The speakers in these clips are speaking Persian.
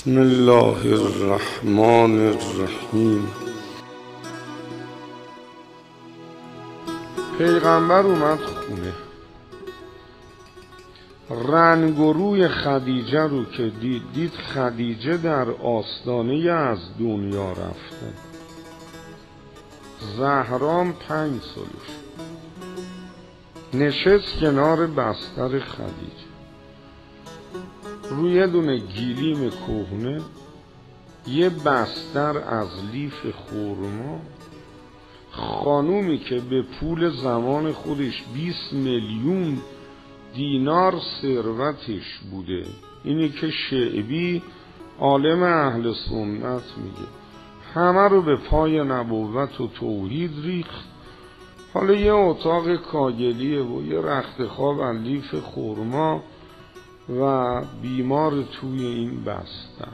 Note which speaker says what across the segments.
Speaker 1: بسم الله الرحمن الرحیم. پیغمبر اومد خونه، رنگ و روی خدیجه رو که دید خدیجه در آستانه از دنیا رفته. زهرام 5 سالش نشست کنار بستر خدیجه، روی دونه گیلیم کهنه یه بستر از لیف خرما. خانومی که به پول زمان خودش 20 میلیون دینار ثروتش بوده، اینی که شعبی عالم اهل سنت میگه همه رو به پای نبوت و توحید ریخت. حالا یه اتاق کاگلیه و یه رخت خواب از لیف خرما و بیمار توی این بستر،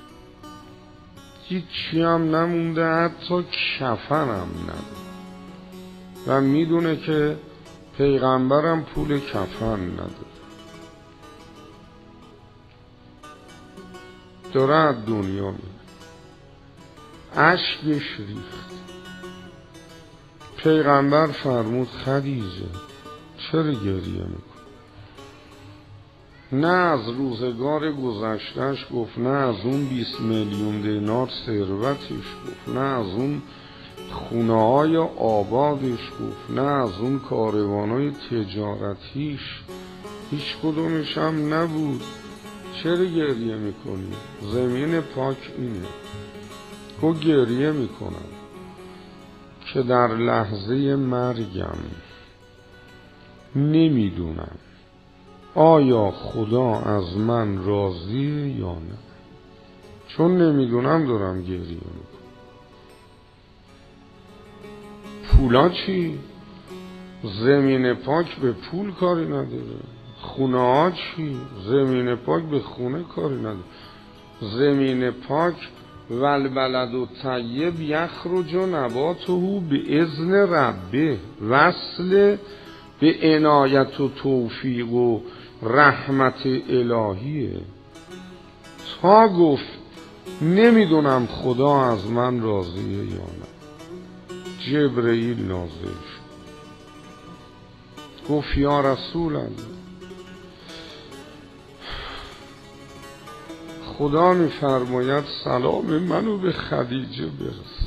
Speaker 1: هیچی هم نمونده، حتی کفن هم نداره و میدونه که پیغمبرم پول کفن نداره. داره از دنیا میره، اشکش ریخت. پیغمبر فرمود خدیجه چرا گریه میکنی؟ نه از روزگار گذشتهش گفت، نه از اون 20 میلیون دینار ثروتش گفت، نه از اون خونه های آبادش گفت، نه از اون کاروانای تجارتیش، هیچ کدومش هم نبود. چرا گریه میکنی؟ زمین پاک اینه. گفت گریه میکنم که در لحظه مرگم نمیدونم آیا خدا از من راضیه یا نه. چون نمیدونم دارم گریه میکنم. پولا چی؟ زمین پاک به پول کاری نداره. خونه ها چی؟ زمین پاک به خونه کاری نداره. زمین پاک والبلد الطیب یخرج نباته باذن ربه، وصل به عنایت و توفیق و رحمت الهیه. تا گفت نمیدونم خدا از من راضیه یا نه، جبرئیل نازل شد، گفت یا رسول الله، خدا میفرماید سلام منو به خدیجه برس.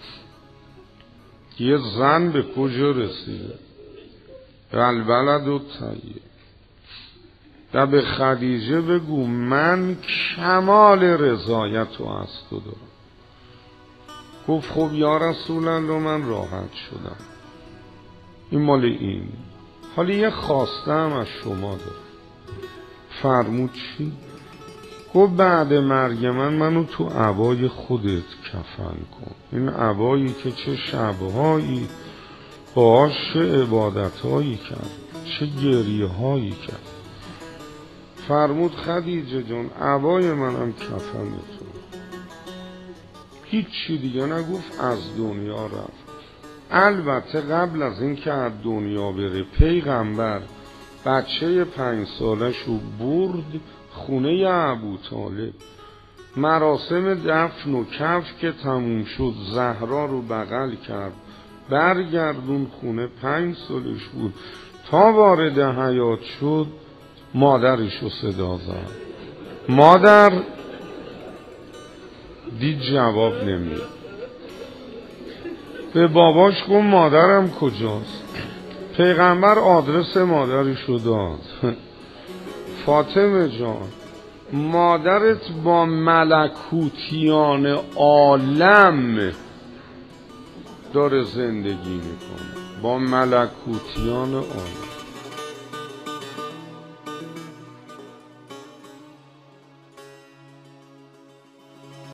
Speaker 1: یه زن به کجا رسیده؟ البلد الطیب. و به خدیجه بگو من کمال رضایت و از تو دارم. گفت خب یا رسول الله من راحت شدم، این مال این. حالا یه خواسته هم از شما دارم. فرمود چی؟ گفت بعد مرگ منو تو عبای خودت کفن کن. این عبایی که چه شبهایی باش عبادتهایی کرد، چه گریه هایی کرد. فرمود خدیجه جان عبای منم کفن تو. هیچی دیگه نگفت، از دنیا رفت. البته قبل از این که از دنیا بره پیغمبر بچه 5 سالش رو برد خونه ابوطالب. مراسم دفن و کف که تموم شد زهرا رو بغل کرد، برگردون خونه. 5 سالش بود. تا وارد حیاط شد مادرش رو صدا زد. مادر دید جواب نمیاد. به باباش گفت مادرم کجاست؟ پیغمبر آدرس مادرش رو داد. فاطمه جان مادرت با ملکوتیان عالم داره زندگی میکنه، با ملکوتیان عالم.